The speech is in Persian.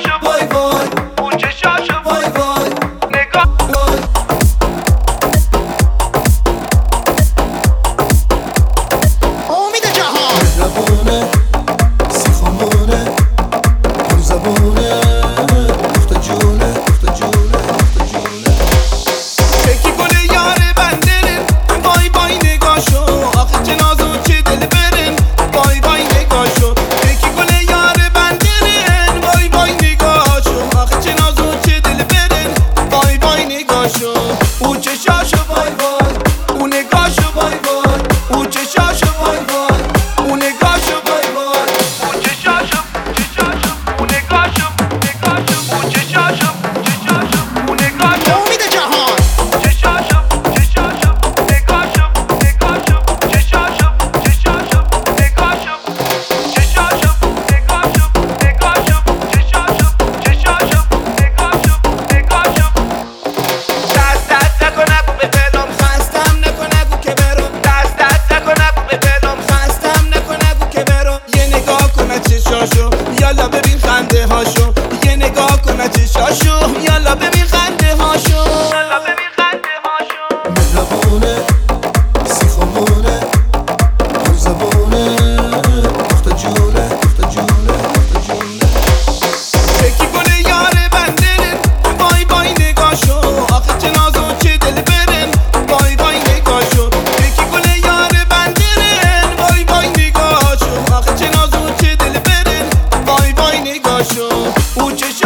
یالا ببین خنده هاشو، یه نگاه کن چشاشو، یالا ببین خنده هاشو، یالا ببین خنده هاشو. مهربونه سیخمونه پر زبونه دختر جونه دختر جونه دختر جونه. فکر کنه یار بندرن، وای وای نگاشو، آخه چه ناز و چه دل برن، وای وای نگاشو. فکر کنه یار بندرن، وای وای نگاشو، آخه چه ناز و چه دل برن، وای وای نگاشو. او چه